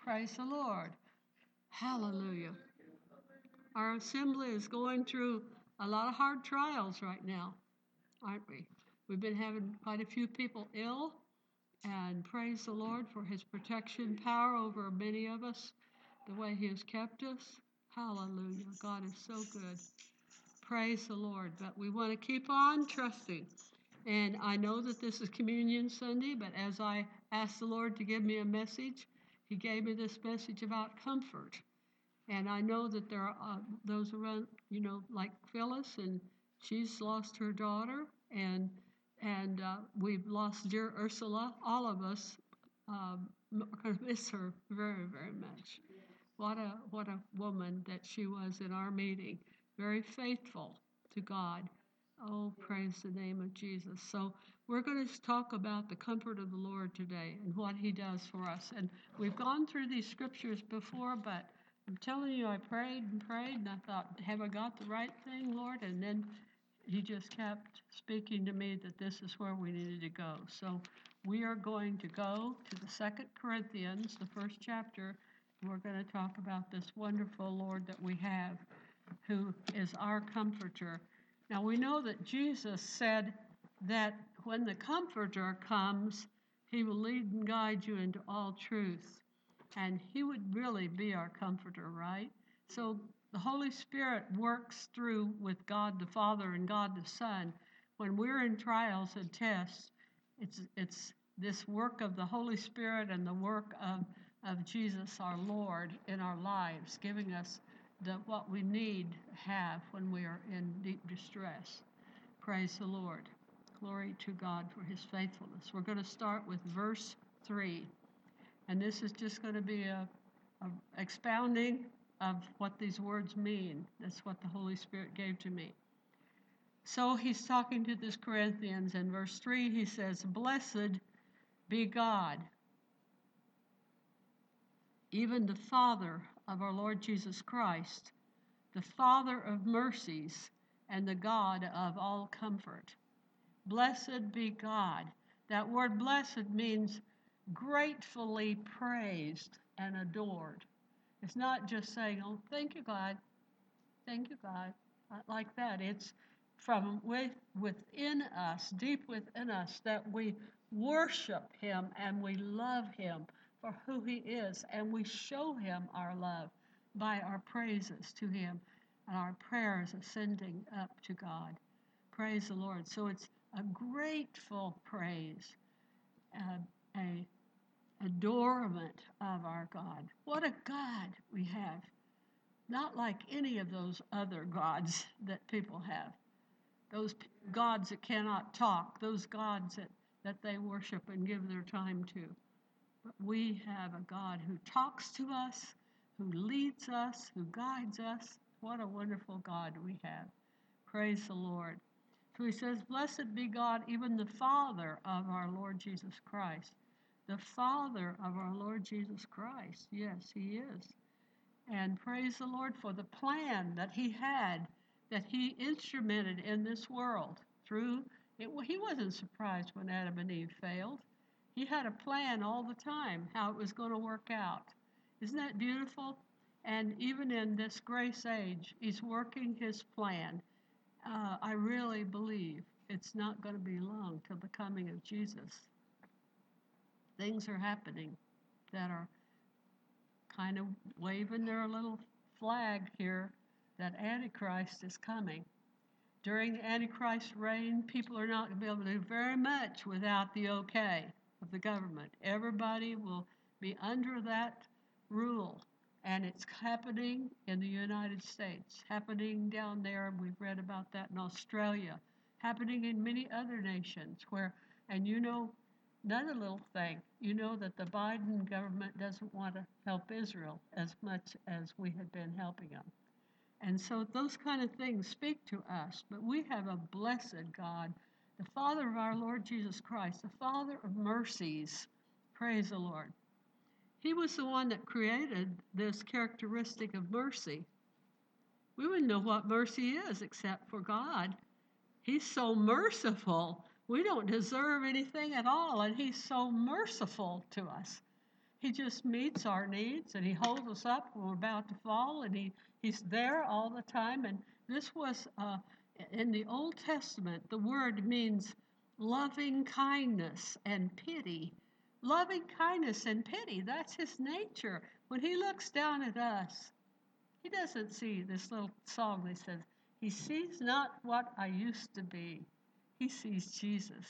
Praise the Lord. Hallelujah. Our assembly is going through a lot of hard trials right now, aren't we? We've been having quite a few people ill, and praise the Lord for his protection power over many of us, the way he has kept us. Hallelujah. God is so good. Praise the Lord. But we want to keep on trusting. And I know that this is Communion Sunday, but as I asked the Lord to give me a message, he gave me this message about comfort. And I know that there are those around, like Phyllis, and she's lost her daughter, and we've lost dear Ursula. All of us are going to miss her very, very much. What a woman that she was in our meeting. Very faithful to God. Oh, praise the name of Jesus. So we're going to talk about the comfort of the Lord today and what he does for us. And we've gone through these scriptures before, but I'm telling you, I prayed, and I thought, have I got the right thing, Lord? And then he just kept speaking to me that this is where we needed to go. So we are going to go to the 2 Corinthians, the first chapter. We're going to talk about this wonderful Lord that we have, who is our comforter. Now we know that Jesus said that when the Comforter comes, he will lead and guide you into all truth. And he would really be our comforter, right? So the Holy Spirit works through with God the Father and God the Son. When we're in trials and tests, it's this work of the Holy Spirit and the work of Jesus our Lord in our lives, giving us what we need to have when we are in deep distress. Praise the Lord. Glory to God for his faithfulness. We're going to start with verse 3. And this is just going to be a expounding of what these words mean. That's what the Holy Spirit gave to me. So he's talking to this Corinthians. In verse 3, he says, "Blessed be God, even the Father of our Lord Jesus Christ, the Father of mercies and the God of all comfort." Blessed be God. That word blessed means gratefully praised and adored. It's not just saying, "Oh, thank you, God. Thank you, God." Not like that. It's from within us, deep within us, that we worship him and we love him for who he is, and we show him our love by our praises to him and our prayers ascending up to God. Praise the Lord. So it's a grateful praise, a adornment of our God. What a God we have. Not like any of those other gods that people have. Those gods that cannot talk, those gods that they worship and give their time to. But we have a God who talks to us, who leads us, who guides us. What a wonderful God we have. Praise the Lord. So he says, "Blessed be God, even the Father of our Lord Jesus Christ." The Father of our Lord Jesus Christ. Yes, he is. And praise the Lord for the plan that he had, that he instrumented in this world. He wasn't surprised when Adam and Eve failed. He had a plan all the time, how it was going to work out. Isn't that beautiful? And even in this grace age, he's working his plan. I really believe it's not going to be long till the coming of Jesus. Things are happening that are kind of waving their little flag here that Antichrist is coming. During the Antichrist reign, people are not going to be able to do very much without the okay of the government. Everybody will be under that rule. And it's happening in the United States, happening down there. We've read about that in Australia, happening in many other nations where, and another little thing, that the Biden government doesn't want to help Israel as much as we had been helping them. And so those kind of things speak to us. But we have a blessed God, the Father of our Lord Jesus Christ, the Father of mercies. Praise the Lord. He was the one that created this characteristic of mercy. We wouldn't know what mercy is except for God. He's so merciful. We don't deserve anything at all, and he's so merciful to us. He just meets our needs, and he holds us up when we're about to fall, and he's there all the time. And this was, in the Old Testament, the word means loving kindness and pity. Loving kindness and pity, that's his nature. When he looks down at us, he doesn't see this little song that says, he sees not what I used to be. He sees Jesus.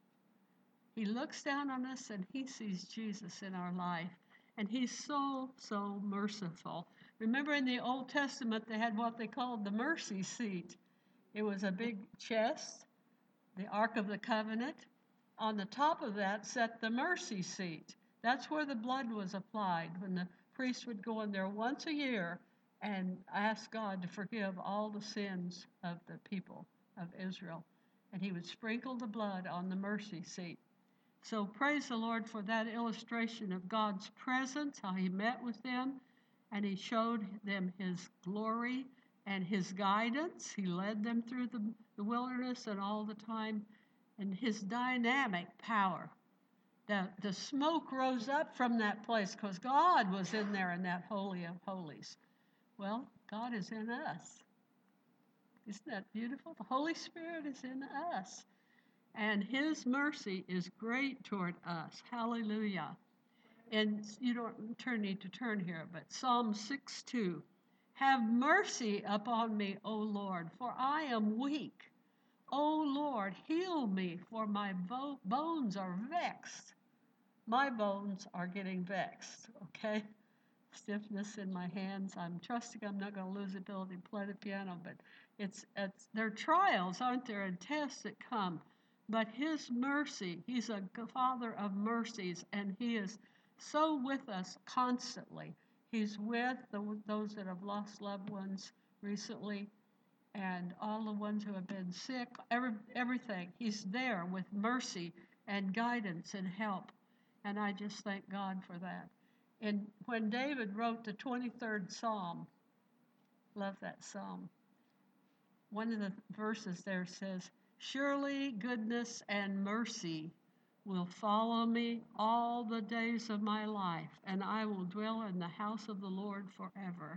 He looks down on us and he sees Jesus in our life. And he's so, so merciful. Remember in the Old Testament, they had what they called the mercy seat. It was a big chest, the Ark of the Covenant. On the top of that sat the mercy seat. That's where the blood was applied when the priest would go in there once a year and ask God to forgive all the sins of the people of Israel. And he would sprinkle the blood on the mercy seat. So praise the Lord for that illustration of God's presence, how he met with them, and he showed them his glory and his guidance. He led them through the wilderness and all the time, and his dynamic power. The smoke rose up from that place because God was in there in that Holy of Holies. Well, God is in us. Isn't that beautiful? The Holy Spirit is in us. And his mercy is great toward us. Hallelujah. And you don't need to turn here, but Psalm 6:2. Have mercy upon me, O Lord, for I am weak. O Lord, heal me, for my bones are vexed. My bones are getting vexed, okay? Stiffness in my hands. I'm trusting I'm not going to lose the ability to play the piano, but they're trials, aren't there, and tests that come. But his mercy, he's a Father of mercies, and he is so with us constantly. He's with those that have lost loved ones recently and all the ones who have been sick, everything. He's there with mercy and guidance and help. And I just thank God for that. And when David wrote the 23rd Psalm, love that psalm, one of the verses there says, surely goodness and mercy will follow me all the days of my life, and I will dwell in the house of the Lord forever.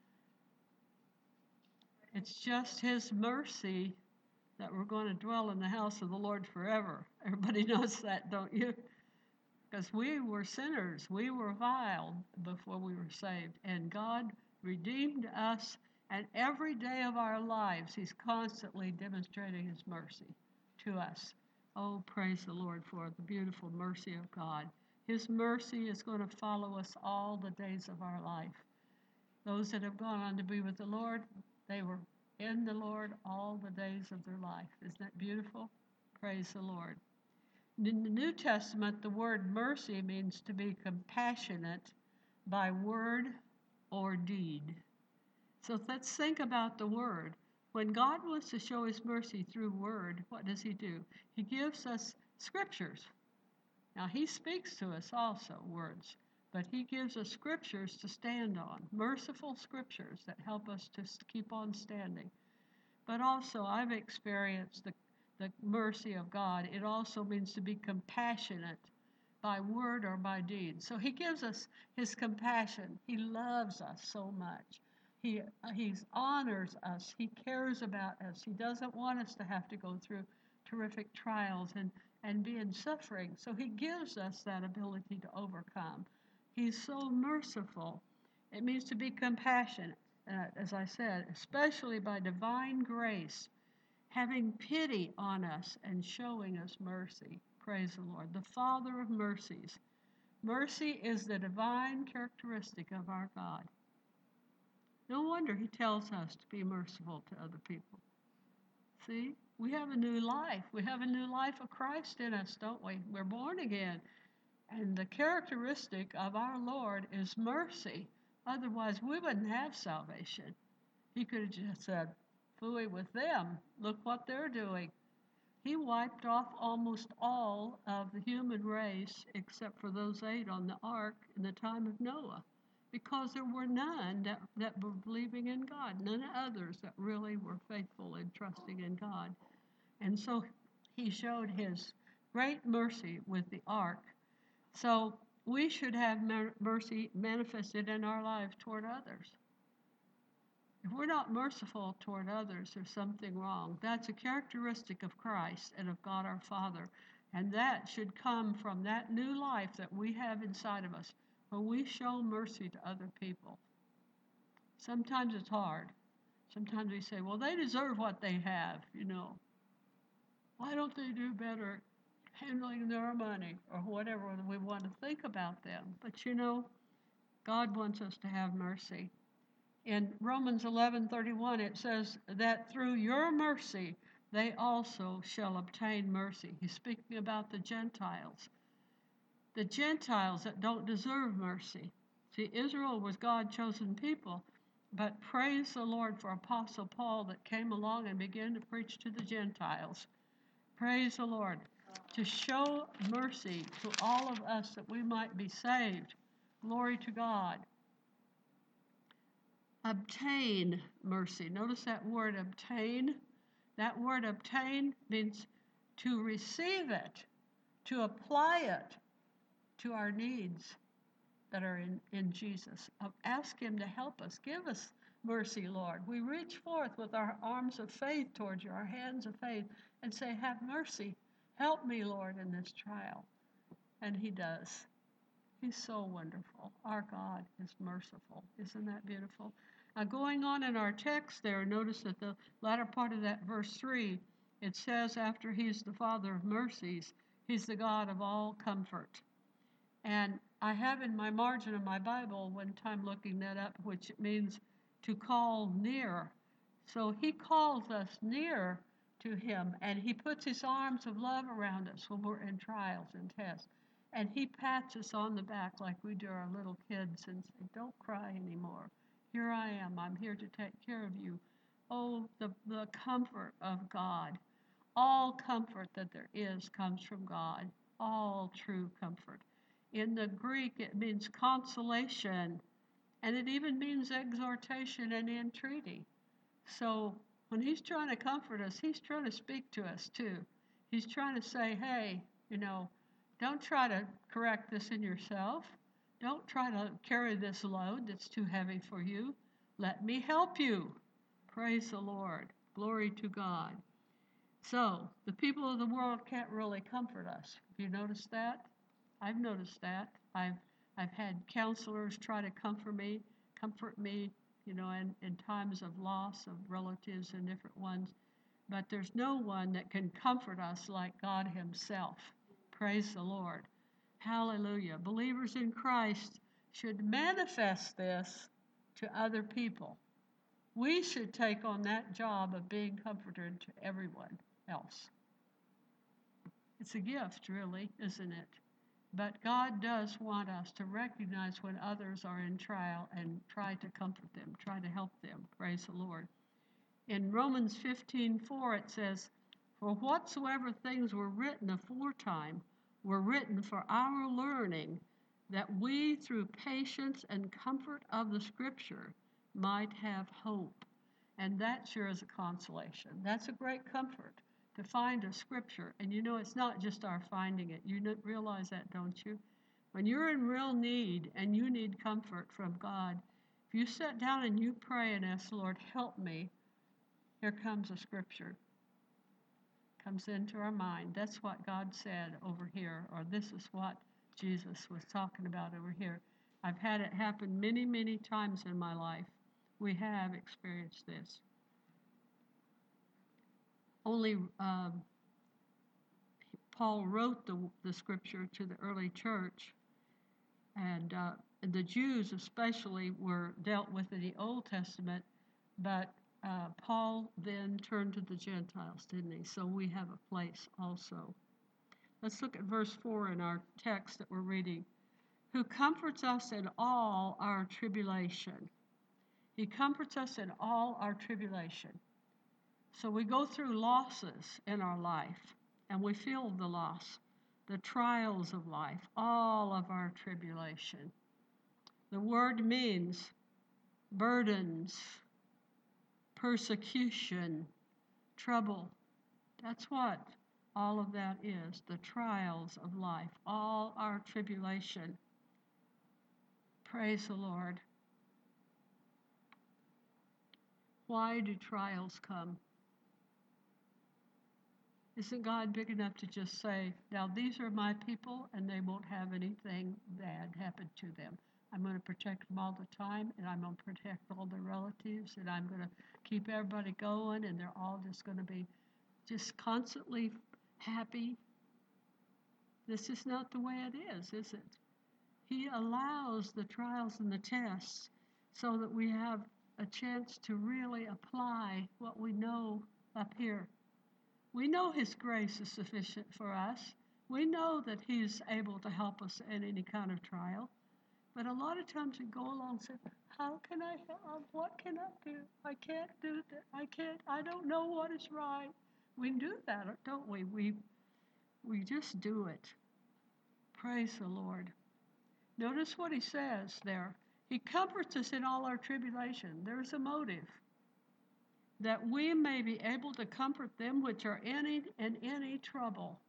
It's just his mercy that we're going to dwell in the house of the Lord forever. Everybody knows that, don't you? Because we were sinners. We were vile before we were saved. And God redeemed us. And every day of our lives, he's constantly demonstrating his mercy to us. Oh, praise the Lord for the beautiful mercy of God. His mercy is going to follow us all the days of our life. Those that have gone on to be with the Lord, they were in the Lord all the days of their life. Isn't that beautiful? Praise the Lord. In the New Testament, the word mercy means to be compassionate by word or deed. So let's think about the word. When God wants to show his mercy through word, what does he do? He gives us scriptures. Now, he speaks to us also, words, but he gives us scriptures to stand on, merciful scriptures that help us to keep on standing. But also, I've experienced the mercy of God. It also means to be compassionate by word or by deed. So he gives us his compassion. He loves us so much. He honors us. He cares about us. He doesn't want us to have to go through terrific trials and be in suffering. So he gives us that ability to overcome. He's so merciful. It means to be compassionate, as I said, especially by divine grace, having pity on us and showing us mercy. Praise the Lord. The Father of mercies. Mercy is the divine characteristic of our God. No wonder he tells us to be merciful to other people. See, we have a new life. We have a new life of Christ in us, don't we? We're born again. And the characteristic of our Lord is mercy. Otherwise, we wouldn't have salvation. He could have just said, phooey with them. Look what they're doing. He wiped off almost all of the human race except for those 8 on the ark in the time of Noah, because there were none that were believing in God, none others that really were faithful and trusting in God. And so he showed his great mercy with the ark. So we should have mercy manifested in our lives toward others. If we're not merciful toward others, there's something wrong. That's a characteristic of Christ and of God our Father. And that should come from that new life that we have inside of us when we show mercy to other people. Sometimes it's hard. Sometimes we say, well, they deserve what they have, Why don't they do better handling their money or whatever we want to think about them? But God wants us to have mercy. In Romans 11:31, it says that through your mercy, they also shall obtain mercy. He's speaking about the Gentiles that don't deserve mercy. See, Israel was God's chosen people, but praise the Lord for Apostle Paul that came along and began to preach to the Gentiles. Praise the Lord. To show mercy to all of us that we might be saved. Glory to God. Obtain mercy. Notice that word obtain. That word obtain means to receive it, to apply it to our needs that are in Jesus. Ask him to help us. Give us mercy, Lord. We reach forth with our arms of faith towards you, our hands of faith, and say, have mercy. Help me, Lord, in this trial. And he does. He's so wonderful. Our God is merciful. Isn't that beautiful? Now, going on in our text there, notice that the latter part of that verse 3, it says after he's the Father of mercies, he's the God of all comfort. And I have in my margin of my Bible one time looking that up, which means to call near. So he calls us near to him, and he puts his arms of love around us when we're in trials and tests. And he pats us on the back like we do our little kids and say, don't cry anymore. Here I am. I'm here to take care of you. Oh, the comfort of God. All comfort that there is comes from God. All true comfort. In the Greek, it means consolation, and it even means exhortation and entreaty. So when he's trying to comfort us, he's trying to speak to us too. He's trying to say, hey, don't try to correct this in yourself. Don't try to carry this load that's too heavy for you. Let me help you. Praise the Lord. Glory to God. So the people of the world can't really comfort us. Have you noticed that? I've noticed that. I've had counselors try to comfort me, in times of loss of relatives and different ones. But there's no one that can comfort us like God himself. Praise the Lord. Hallelujah. Believers in Christ should manifest this to other people. We should take on that job of being comforter to everyone else. It's a gift, really, isn't it? But God does want us to recognize when others are in trial and try to comfort them, try to help them. Praise the Lord. In Romans 15:4 it says, for whatsoever things were written aforetime were written for our learning, that we through patience and comfort of the Scripture might have hope. And that sure is a consolation. That's a great comfort to find a Scripture. And it's not just our finding it. You realize that, don't you? When you're in real need and you need comfort from God, if you sit down and you pray and ask, Lord, help me, here comes a Scripture. Comes into our mind. That's what God said over here, or this is what Jesus was talking about over here. I've had it happen many, many times in my life. We have experienced this. Only Paul wrote the Scripture to the early church, and the Jews especially were dealt with in the Old Testament, but Paul then turned to the Gentiles, didn't he? So we have a place also. Let's look at verse 4 in our text that we're reading. Who comforts us in all our tribulation. He comforts us in all our tribulation. So we go through losses in our life, and we feel the loss, the trials of life, all of our tribulation. The word means burdens, persecution, trouble. That's what all of that is, the trials of life, all our tribulation. Praise the Lord. Why do trials come? Isn't God big enough to just say, now these are my people and they won't have anything bad happen to them? I'm going to protect them all the time, and I'm going to protect all their relatives, and I'm going to keep everybody going, and they're all just going to be just constantly happy. This is not the way it is it? He allows the trials and the tests so that we have a chance to really apply what we know up here. We know His grace is sufficient for us. We know that He's able to help us in any kind of trial. But a lot of times we go along and say, how can I help? What can I do? I can't do that. I don't know what is right. We do that, don't we? We just do it. Praise the Lord. Notice what he says there. He comforts us in all our tribulation. There's a motive. That we may be able to comfort them which are in any trouble.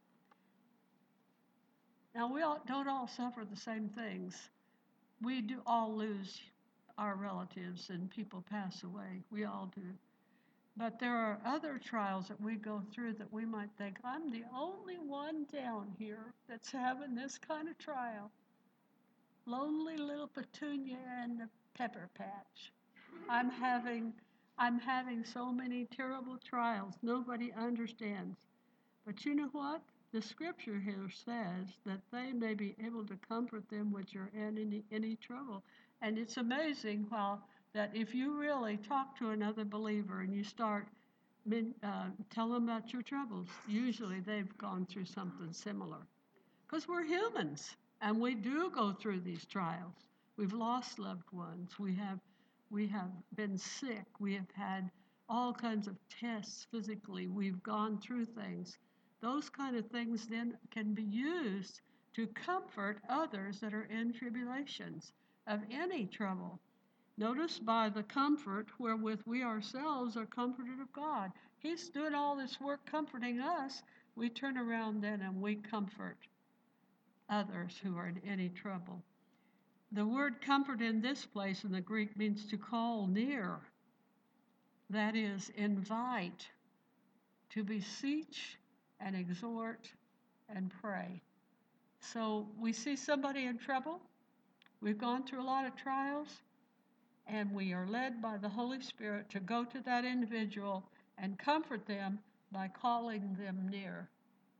Now, we don't all suffer the same things. We do all lose our relatives and people pass away. We all do. But there are other trials that we go through that we might think, I'm the only one down here that's having this kind of trial. Lonely little Petunia and the Pepper Patch. I'm having so many terrible trials. Nobody understands. But you know what? The scripture here says that they may be able to comfort them which are in any trouble. And it's amazing that if you really talk to another believer and you start tell them about your troubles, usually they've gone through something similar. Because we're humans, and we do go through these trials. We've lost loved ones. We have been sick. We have had all kinds of tests physically. We've gone through things. Those kind of things then can be used to comfort others that are in tribulations of any trouble. Notice by the comfort wherewith we ourselves are comforted of God. He's doing all this work comforting us. We turn around then and we comfort others who are in any trouble. The word comfort in this place in the Greek means to call near. That is, invite, to beseech and exhort and pray. So we see somebody in trouble. We've gone through a lot of trials, and we are led by the Holy Spirit to go to that individual and comfort them by calling them near.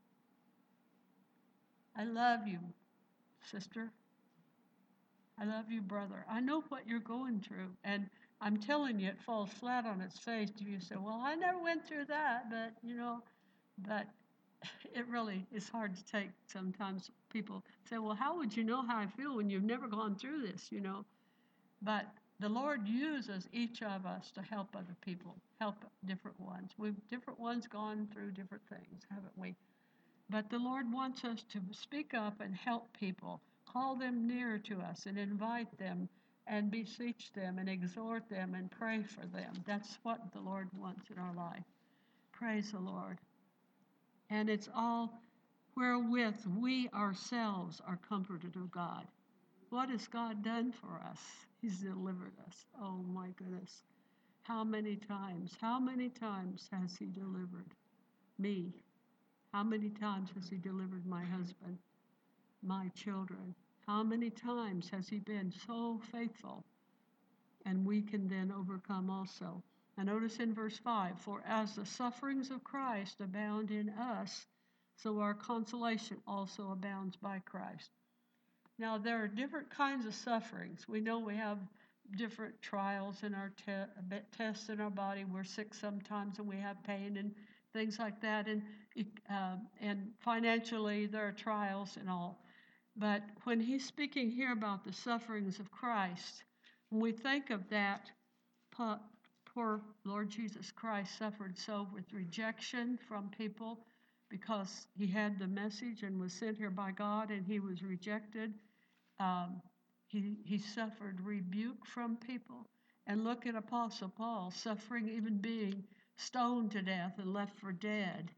I love you, sister. I love you, brother. I know what you're going through, and I'm telling you, it falls flat on its face if you say, well, I never went through that, but it really is hard to take. Sometimes people say, well, how would you know how I feel when you've never gone through this, But the Lord uses each of us to help other people, help different ones. We've different ones gone through different things, haven't we? But the Lord wants us to speak up and help people, call them near to us and invite them and beseech them and exhort them and pray for them. That's what the Lord wants in our life. Praise the Lord. And it's all wherewith we ourselves are comforted of God. What has God done for us? He's delivered us. Oh my goodness. How many times has He delivered me? How many times has He delivered my husband, my children? How many times has He been so faithful? And we can then overcome also. And notice in verse 5, for as the sufferings of Christ abound in us, so our consolation also abounds by Christ. Now, there are different kinds of sufferings. We know we have different trials in our tests in our body. We're sick sometimes and we have pain and things like that. And financially, there are trials and all. But when he's speaking here about the sufferings of Christ, when we think of that, poor Lord Jesus Christ suffered so with rejection from people because he had the message and was sent here by God, and he was rejected. He suffered rebuke from people. And look at Apostle Paul, suffering even being stoned to death and left for dead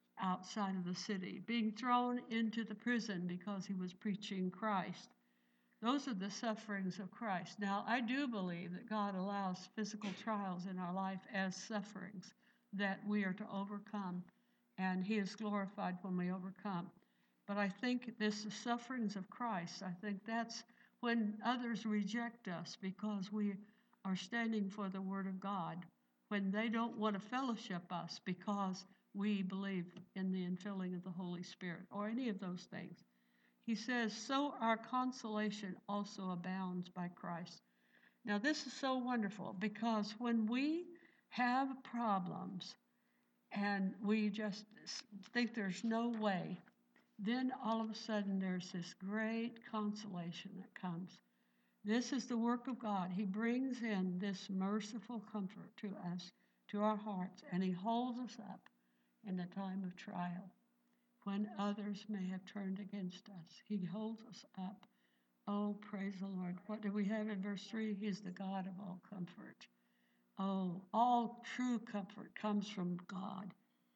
outside of the city, being thrown into the prison because he was preaching Christ. Those are the sufferings of Christ. Now, I do believe that God allows physical trials in our life as sufferings that we are to overcome, and He is glorified when we overcome. But I think this the sufferings of Christ. I think that's when others reject us because we are standing for the Word of God, when they don't want to fellowship us because we believe in the infilling of the Holy Spirit, or any of those things. He says, so our consolation also abounds by Christ. Now, this is so wonderful because when we have problems and we just think there's no way, then all of a sudden there's this great consolation that comes. This is the work of God. He brings in this merciful comfort to us, to our hearts, and He holds us up in the time of trial. When others may have turned against us, He holds us up. Oh, praise the Lord. What do we have in verse 3? He's the God of all comfort. Oh, all true comfort comes from God.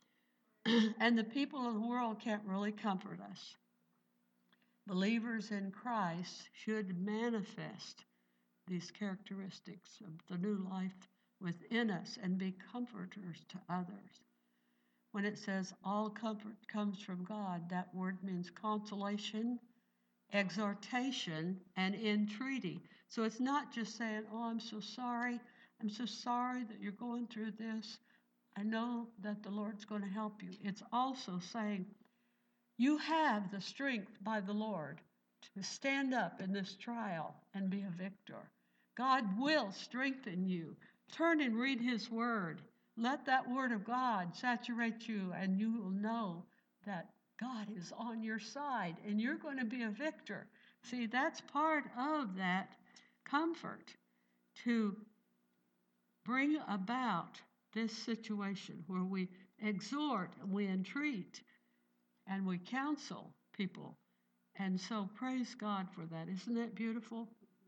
And the people of the world can't really comfort us. Believers in Christ should manifest these characteristics of the new life within us and be comforters to others. When it says all comfort comes from God, that word means consolation, exhortation, and entreaty. So it's not just saying, oh, I'm so sorry that you're going through this. I know that the Lord's going to help you. It's also saying, you have the strength by the Lord to stand up in this trial and be a victor. God will strengthen you. Turn and read His Word. Let that Word of God saturate you, and you will know that God is on your side, and you're going to be a victor. See, that's part of that comfort, to bring about this situation where we exhort and we entreat and we counsel people. And so praise God for that. Isn't that beautiful?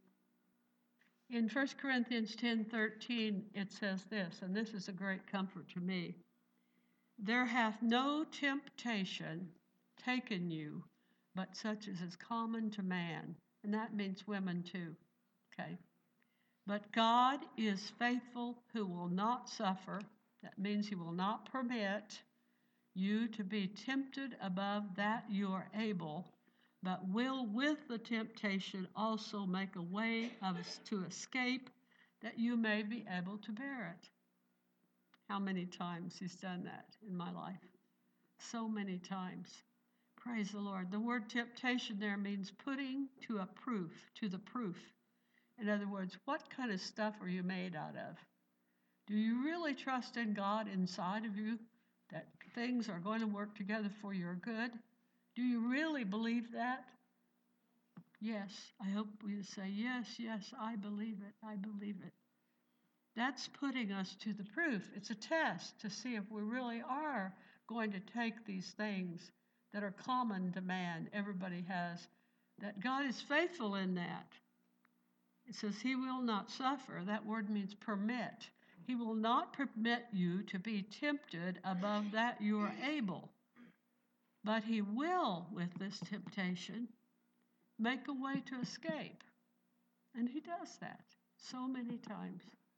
In 1 Corinthians 10:13, it says this, and this is a great comfort to me. There hath no temptation taken you, but such as is common to man. And that means women too, okay? But God is faithful, who will not suffer. That means He will not permit you to be tempted above that you are able, but will with the temptation also make a way to escape, that you may be able to bear it. How many times He's done that in my life? So many times. Praise the Lord. The word temptation there means putting to the proof. In other words, what kind of stuff are you made out of? Do you really trust in God inside of you that things are going to work together for your good? Do you really believe that? Yes, I hope we say, yes, I believe it, I believe it. That's putting us to the proof. It's a test to see if we really are going to take these things that are common to man, everybody has, that God is faithful in that. It says He will not suffer. That word means permit. He will not permit you to be tempted above that you are able. But He will, with this temptation, make a way to escape. And He does that so many times.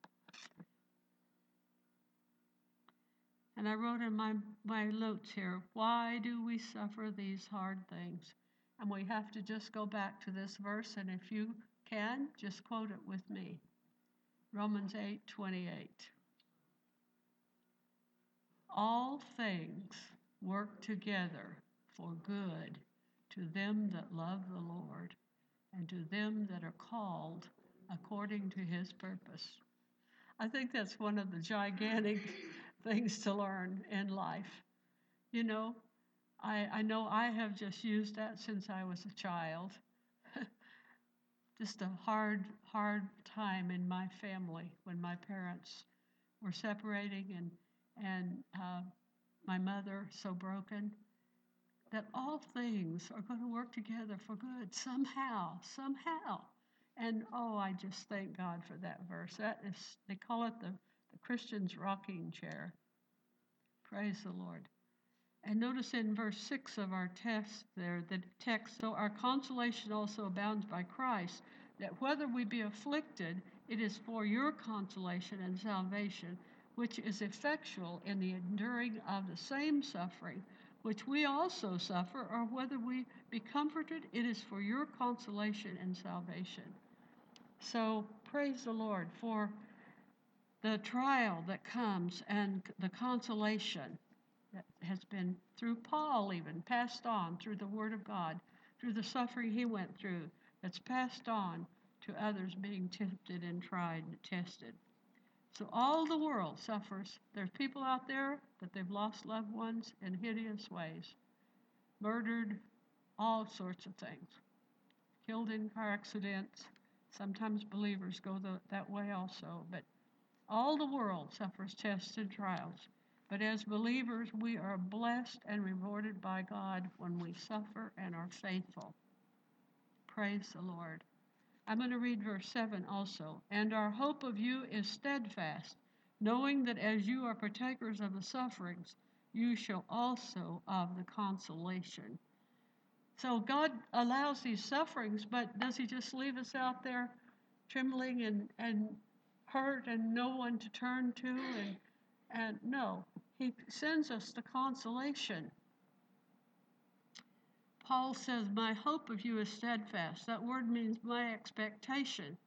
And I wrote in my notes here, why do we suffer these hard things? And we have to just go back to this verse, and if you can, just quote it with me. Romans 8:28. All things work together for good to them that love the Lord and to them that are called according to His purpose. I think that's one of the gigantic things to learn in life. You know I have just used that since I was a child. Just a hard time in my family when my parents were separating and my mother so broken, that all things are going to work together for good somehow. And I just thank God for that verse. That is, they call it the Christian's rocking chair. Praise the Lord. And notice in verse 6 of our text there, the text, so our consolation also abounds by Christ, that whether we be afflicted, it is for your consolation and salvation, which is effectual in the enduring of the same suffering, which we also suffer, or whether we be comforted, it is for your consolation and salvation. So praise the Lord for the trial that comes and the consolation that has been through Paul even passed on through the Word of God, through the suffering he went through, that's passed on to others being tempted and tried and tested. So all the world suffers. There's people out there that they've lost loved ones in hideous ways, murdered, all sorts of things, killed in car accidents. Sometimes believers go that way also, but all the world suffers tests and trials. But as believers, we are blessed and rewarded by God when we suffer and are faithful. Praise the Lord. I'm going to read verse 7 also. And our hope of you is steadfast, knowing that as you are partakers of the sufferings, you shall also of the consolation. So God allows these sufferings, but does he just leave us out there trembling and hurt and no one to turn to? And no, he sends us the consolation. Paul says, my hope of you is steadfast. That word means my expectation.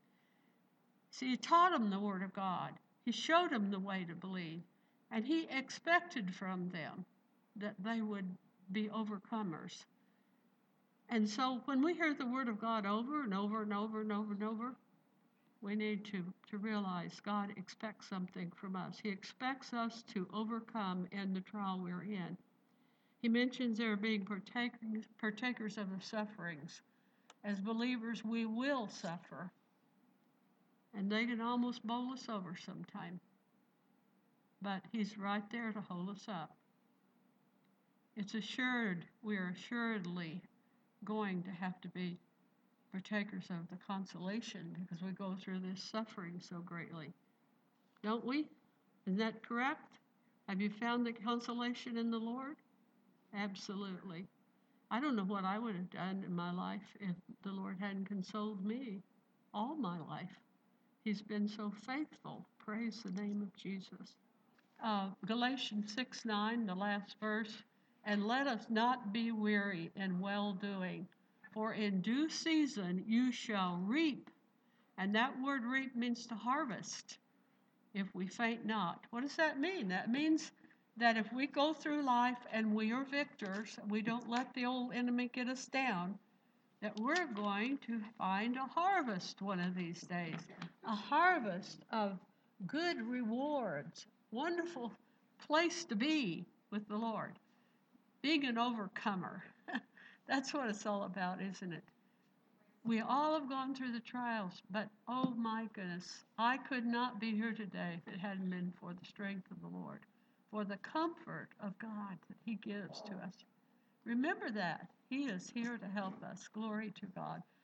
See, he taught them the word of God. He showed them the way to believe. And he expected from them that they would be overcomers. And so when we hear the word of God over and over and over and over and over, we need to realize God expects something from us. He expects us to overcome in the trial we're in. He mentions there being partakers of the sufferings. As believers, we will suffer. And they can almost bowl us over sometime. But he's right there to hold us up. It's assured, we are assuredly going to have to be partakers of the consolation because we go through this suffering so greatly. Don't we? Isn't that correct? Have you found the consolation in the Lord? Absolutely. I don't know what I would have done in my life if the Lord hadn't consoled me all my life. He's been so faithful. Praise the name of Jesus. Galatians 6:9, the last verse. And let us not be weary in well-doing, for in due season you shall reap. And that word reap means to harvest, if we faint not. What does that mean? That means that if we go through life and we are victors, we don't let the old enemy get us down, that we're going to find a harvest one of these days. A harvest of good rewards. Wonderful place to be with the Lord. Being an overcomer. That's what it's all about, isn't it? We all have gone through the trials, but oh my goodness, I could not be here today if it hadn't been for the strength of the Lord, for the comfort of God that he gives to us. Remember that. He is here to help us. Glory to God.